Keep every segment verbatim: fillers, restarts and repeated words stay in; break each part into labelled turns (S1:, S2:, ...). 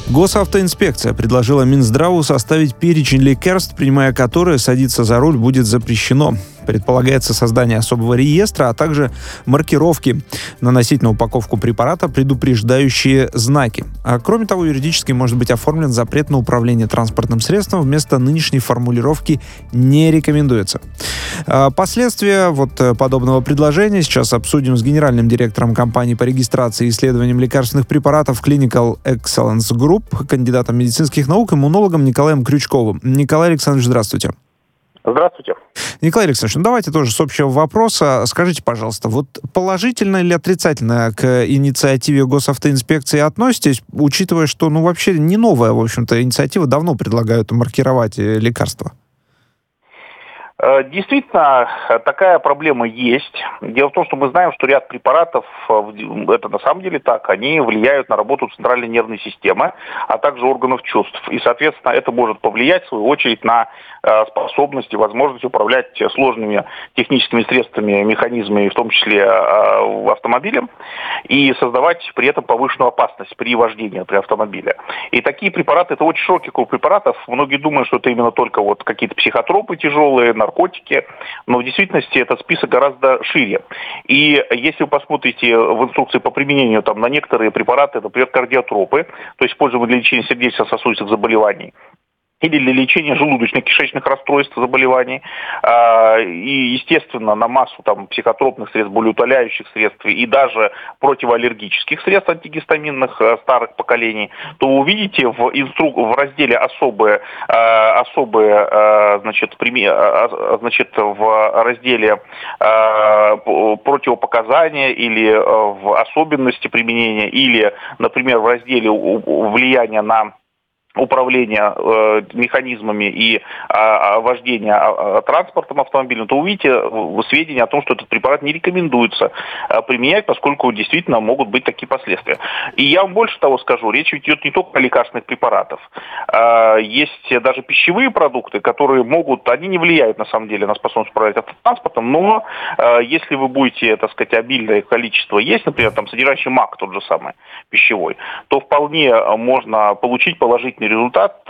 S1: Госавтоинспекция предложила Минздраву составить перечень лекарств, принимая которые садиться за руль будет запрещено. Предполагается создание особого реестра, а также маркировки, наносить на упаковку препарата предупреждающие знаки. А кроме того, юридически может быть оформлен запрет на управление транспортным средством. Вместо нынешней формулировки «не рекомендуется». А последствия вот подобного предложения сейчас обсудим с генеральным директором компании по регистрации и исследованиям лекарственных препаратов Clinical Excellence Group, кандидатом медицинских наук, иммунологом Николаем Крючковым. Николай Александрович, здравствуйте.
S2: Здравствуйте.
S1: Николай Александрович, ну давайте тоже с общего вопроса. Скажите, пожалуйста, вот положительно или отрицательно к инициативе госавтоинспекции относитесь, учитывая, что, ну, вообще не новая, в общем-то, инициатива, давно предлагают маркировать лекарства?
S2: Действительно, такая проблема есть. Дело в том, что мы знаем, что ряд препаратов, это на самом деле так, они влияют на работу центральной нервной системы, а также органов чувств. И, соответственно, это может повлиять, в свою очередь, на способность и возможность управлять сложными техническими средствами, механизмами, в том числе автомобилем, и создавать при этом повышенную опасность при вождении при автомобиле. И такие препараты, это очень широкий круг препаратов. Многие думают, что это именно только вот какие-то психотропы тяжелые, наркотики, но в действительности этот список гораздо шире. И если вы посмотрите в инструкции по применению там, на некоторые препараты, например, кардиотропы, то есть используемые для лечения сердечно-сосудистых заболеваний, или для лечения желудочно-кишечных расстройств, заболеваний, и, естественно, на массу там, психотропных средств, болеутоляющих средств и даже противоаллергических средств антигистаминных старых поколений, то вы увидите в, инстру... в разделе особые, особые значит, значит, в разделе противопоказания или в особенности применения, или, например, в разделе влияния на управления э, механизмами и э, вождения э, транспортом автомобильным, то увидите э, сведения о том, что этот препарат не рекомендуется э, применять, поскольку действительно могут быть такие последствия. И я вам больше того скажу, речь идет не только о лекарственных препаратах. Э, есть даже пищевые продукты, которые могут, они не влияют на самом деле на способность управлять автотранспортом, но э, если вы будете, так сказать, обильное количество есть, например, там содержащий мак тот же самый пищевой, то вполне можно получить положительный результат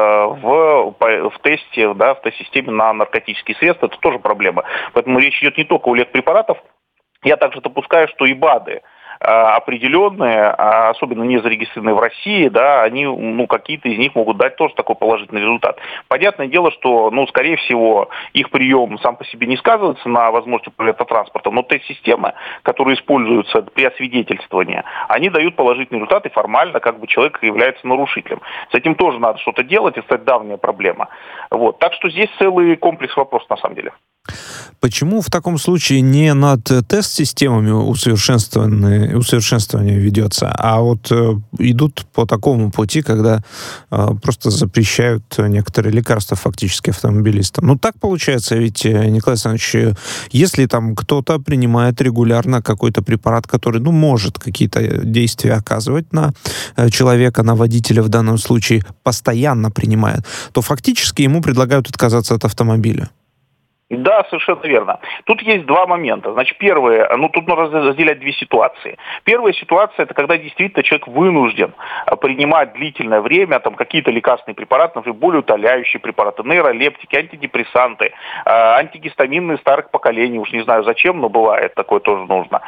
S2: в, в тесте, да, в тест-системе на наркотические средства. Это тоже проблема. Поэтому речь идет не только о лекпрепаратах. Я также допускаю, что и БАДы определенные, особенно не зарегистрированные в России, да, они, ну, какие-то из них могут дать тоже такой положительный результат. Понятное дело, что, ну, скорее всего, их прием сам по себе не сказывается на возможности управления транспортом, но тест-системы, которые используются при освидетельствовании, они дают положительный результат, и формально как бы человек является нарушителем. С этим тоже надо что-то делать, и это давняя проблема. Вот. Так что здесь целый комплекс вопросов на самом деле.
S1: Почему в таком случае не над тест-системами усовершенствование, усовершенствование ведется, а вот э, идут по такому пути, когда э, просто запрещают некоторые лекарства фактически автомобилистам? Ну, так получается, ведь, Николай Александрович, если там кто-то принимает регулярно какой-то препарат, который, ну, может какие-то действия оказывать на человека, на водителя в данном случае, постоянно принимает, то фактически ему предлагают отказаться от автомобиля.
S2: Да, совершенно верно. Тут есть два момента. Значит, первое, ну тут нужно разделять две ситуации. Первая ситуация, это когда действительно человек вынужден принимать длительное время там какие-то лекарственные препараты, например, болеутоляющие препараты, нейролептики, антидепрессанты, антигистаминные старых поколений, уж не знаю зачем, но бывает, такое тоже нужно.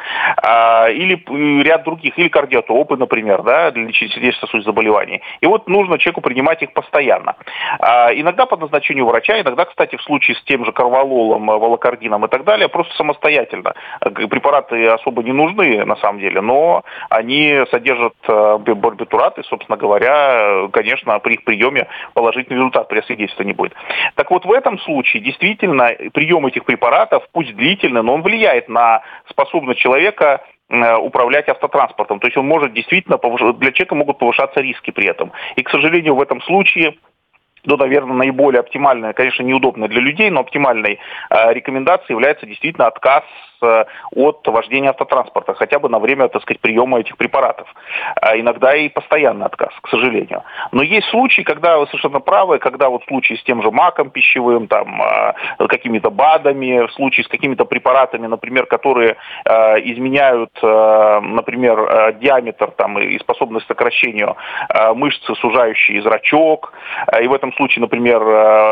S2: Или ряд других, или кардиотропы, например, да, для лечения сердечно-сосудистых заболеваний. И вот нужно человеку принимать их постоянно. Иногда по назначению врача, иногда, кстати, в случае с тем же корвалолом, волокордином и так далее, просто самостоятельно. Препараты особо не нужны, на самом деле, но они содержат барбитурат, и, собственно говоря, конечно, при их приеме положительный результат при освидетельствовании будет. Так вот, в этом случае, действительно, прием этих препаратов, пусть длительный, но он влияет на способность человека управлять автотранспортом. То есть он может действительно, повыш... для человека могут повышаться риски при этом. И, к сожалению, в этом случае Ну, наверное, наиболее оптимальная, конечно, неудобная для людей, но оптимальной э, рекомендацией является действительно отказ э, от вождения автотранспорта, хотя бы на время, так сказать, приема этих препаратов. А иногда и постоянный отказ, к сожалению. Но есть случаи, когда вы совершенно правы, когда вот в случае с тем же маком пищевым, там, э, какими-то БАДами, в случае с какими-то препаратами, например, которые э, изменяют, э, например, э, диаметр там, и способность к сокращению э, мышцы, сужающие зрачок, э, и в этом случае, например,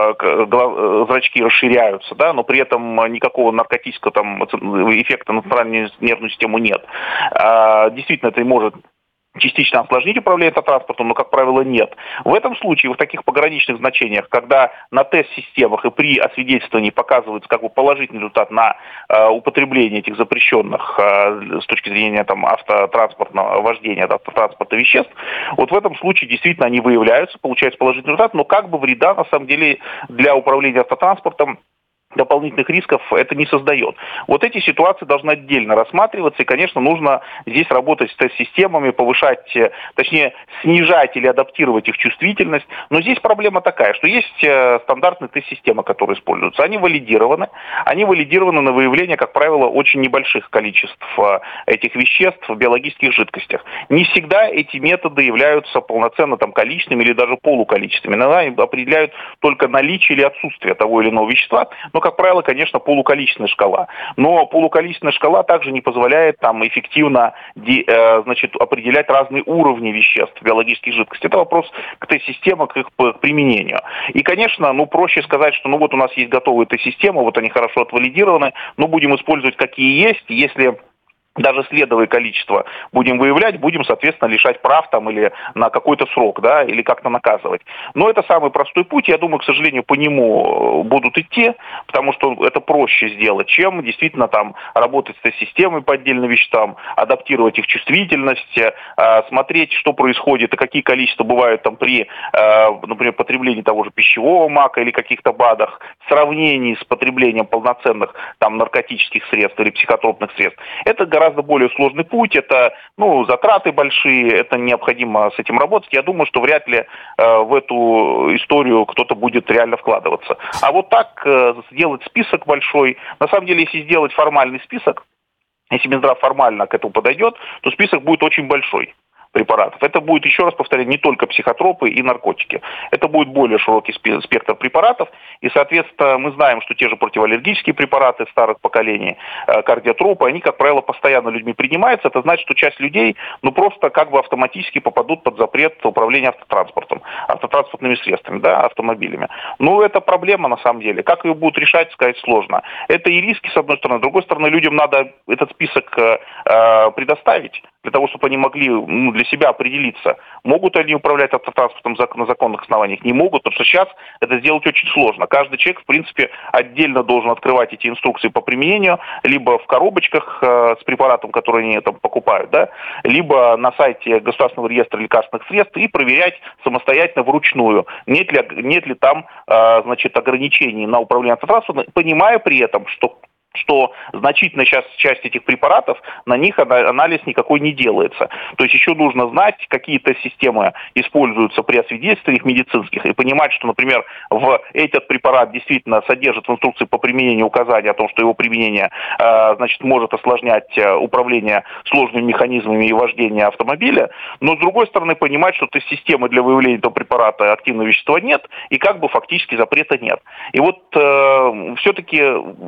S2: зрачки расширяются, да, но при этом никакого наркотического там эффекта на центральную нервную систему нет. Действительно, это может частично осложнить управление автотранспортом, но, как правило, нет. В этом случае, в таких пограничных значениях, когда на тест-системах и при освидетельствовании показывается как бы положительный результат на э, употребление этих запрещенных э, с точки зрения там, автотранспортного вождения, автотранспорта веществ, вот в этом случае действительно они выявляются, получается положительный результат, но как бы вреда, на самом деле, для управления автотранспортом дополнительных рисков это не создает. Вот эти ситуации должны отдельно рассматриваться, и, конечно, нужно здесь работать с тест-системами, повышать, точнее, снижать или адаптировать их чувствительность. Но здесь проблема такая, что есть стандартные тест-системы, которые используются. Они валидированы. Они валидированы на выявление, как правило, очень небольших количеств этих веществ в биологических жидкостях. Не всегда эти методы являются полноценно там, количественными или даже полуколичественными. Иногда определяют только наличие или отсутствие того или иного вещества. Но, как правило, конечно, полуколичественная шкала. Но полуколичественная шкала также не позволяет там эффективно э, значит, определять разные уровни веществ в биологических жидкостях. Это вопрос к тест-системам, к их применению. И, конечно, ну, проще сказать, что ну вот у нас есть готовые тест-системы, вот они хорошо отвалидированы, но будем использовать какие есть, если даже следовое количество будем выявлять, будем, соответственно, лишать прав там или на какой-то срок, да, или как-то наказывать. Но это самый простой путь, я думаю, к сожалению, по нему будут идти, потому что это проще сделать, чем действительно там работать с системой по отдельным веществам, адаптировать их чувствительность, смотреть, что происходит и какие количества бывают там при, например, потреблении того же пищевого мака или каких-то БАДах, в сравнении с потреблением полноценных там наркотических средств или психотропных средств. Это гораздо гораздо более сложный путь, это ну, затраты большие, это необходимо с этим работать. Я думаю, что вряд ли э, в эту историю кто-то будет реально вкладываться. А вот так э, сделать список большой, на самом деле, если сделать формальный список, если Минздрав формально к этому подойдет, то список будет очень большой препаратов. Это будет, еще раз повторяю, не только психотропы и наркотики. Это будет более широкий спектр препаратов. И, соответственно, мы знаем, что те же противоаллергические препараты старых поколений, кардиотропы, они, как правило, постоянно людьми принимаются. Это значит, что часть людей ну, просто как бы автоматически попадут под запрет управления автотранспортом, автотранспортными средствами, да, автомобилями. Ну, это проблема на самом деле. Как ее будут решать, сказать сложно. Это и риски, с одной стороны. С другой стороны, людям надо этот список э, предоставить, для того, чтобы они могли ну, для себя определиться, могут они управлять автотранспортом на законных основаниях, не могут, потому что сейчас это сделать очень сложно. Каждый человек, в принципе, отдельно должен открывать эти инструкции по применению, либо в коробочках э, с препаратом, который они там покупают, да, либо на сайте Государственного реестра лекарственных средств и проверять самостоятельно вручную, нет ли, нет ли там э, значит, ограничений на управление автотранспортом, понимая при этом, что что значительная часть, часть этих препаратов, на них анализ никакой не делается. То есть еще нужно знать, какие тест-системы используются при освидетельствованиях медицинских, и понимать, что, например, в этот препарат действительно содержит в инструкции по применению указания о том, что его применение э, значит, может осложнять управление сложными механизмами и вождение автомобиля, но, с другой стороны, понимать, что тест-системы для выявления этого препарата активного вещества нет, и как бы фактически запрета нет. И вот э, все-таки,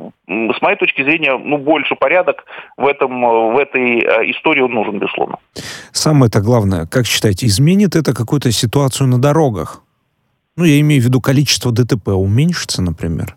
S2: с моей точки зрения, ну, больше порядок в, этом, в этой истории он нужен, безусловно.
S1: Самое-то главное, как считаете, изменит это какую-то ситуацию на дорогах? Ну, я имею в виду количество ДТП уменьшится, например?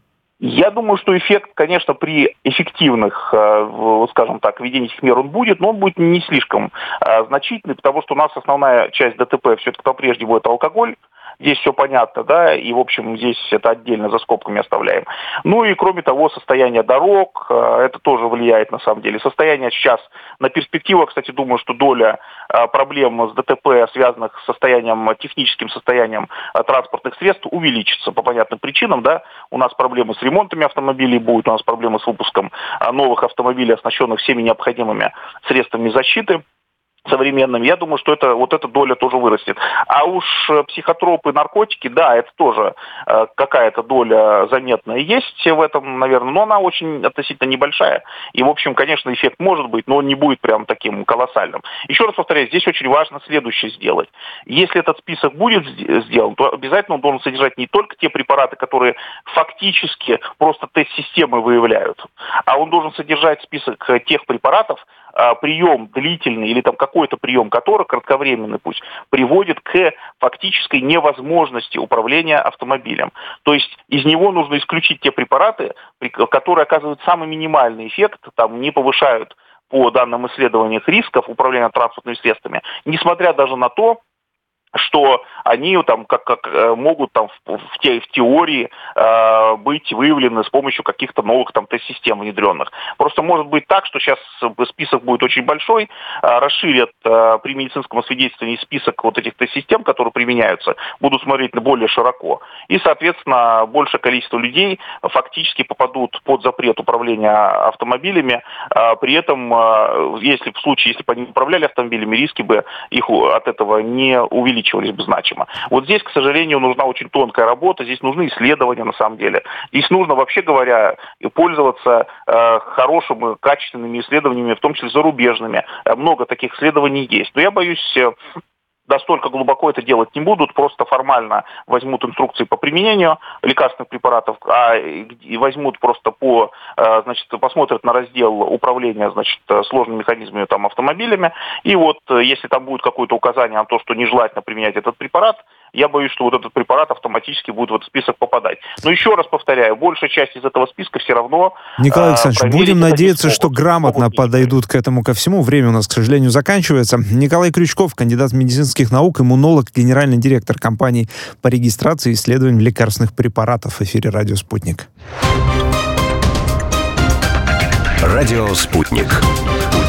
S2: Я думаю, что эффект, конечно, при эффективных, скажем так, введении этих мер он будет, но он будет не слишком значительный, потому что у нас основная часть ДТП все-таки по-прежнему это алкоголь. Здесь все понятно, да, и, в общем, здесь это отдельно за скобками оставляем. Ну и, кроме того, состояние дорог, это тоже влияет, на самом деле. Состояние сейчас на перспективу, кстати, думаю, что доля проблем с ДТП, связанных с состоянием, техническим состоянием транспортных средств, увеличится по понятным причинам, да. У нас проблемы с ремонтами автомобилей будут, у нас проблемы с выпуском новых автомобилей, оснащенных всеми необходимыми средствами защиты. современными, я думаю, что это, вот эта доля тоже вырастет. А уж психотропы, наркотики, да, это тоже э, какая-то доля заметная есть в этом, наверное, но она очень относительно небольшая. И, в общем, конечно, эффект может быть, но он не будет прям таким колоссальным. Еще раз повторяю, здесь очень важно следующее сделать. Если этот список будет сделан, то обязательно он должен содержать не только те препараты, которые фактически просто тест-системы выявляют, а он должен содержать список тех препаратов, прием длительный или там какой-то прием, который кратковременный пусть, приводит к фактической невозможности управления автомобилем. То есть из него нужно исключить те препараты, которые оказывают самый минимальный эффект, там не повышают по данным исследованиях рисков управления транспортными средствами, несмотря даже на то, что они там как, как могут там в, в, те, в теории э, быть выявлены с помощью каких-то новых там тест-систем внедренных. Просто может быть так, что сейчас список будет очень большой, э, расширят э, при медицинском освидетельствовании список вот этих тест-систем, которые применяются, будут смотреть более широко. И, соответственно, большее количество людей фактически попадут под запрет управления автомобилями. Э, при этом, э, если в случае, если бы они управляли автомобилями, риски бы их от этого не увеличивались бы значимо. Вот здесь, к сожалению, нужна очень тонкая работа, здесь нужны исследования на самом деле. Здесь нужно, вообще говоря, пользоваться э, хорошими, качественными исследованиями, в том числе зарубежными. Э, много таких исследований есть. Но я боюсь, э, настолько глубоко это делать не будут, просто формально возьмут инструкции по применению лекарственных препаратов, а и возьмут просто по, значит, посмотрят на раздел управления, значит, сложными механизмами там автомобилями, и вот если там будет какое-то указание на то, что нежелательно применять этот препарат, я боюсь, что вот этот препарат автоматически будет в этот список попадать. Но еще раз повторяю, большая часть из этого списка все равно...
S1: Николай Александрович, будем надеяться, что грамотно подойдут к этому ко всему. Время у нас, к сожалению, заканчивается. Николай Крючков, кандидат медицинских наук, иммунолог, генеральный директор компании по регистрации и исследованию лекарственных препаратов в эфире «Радио Спутник».
S3: «Радио Спутник».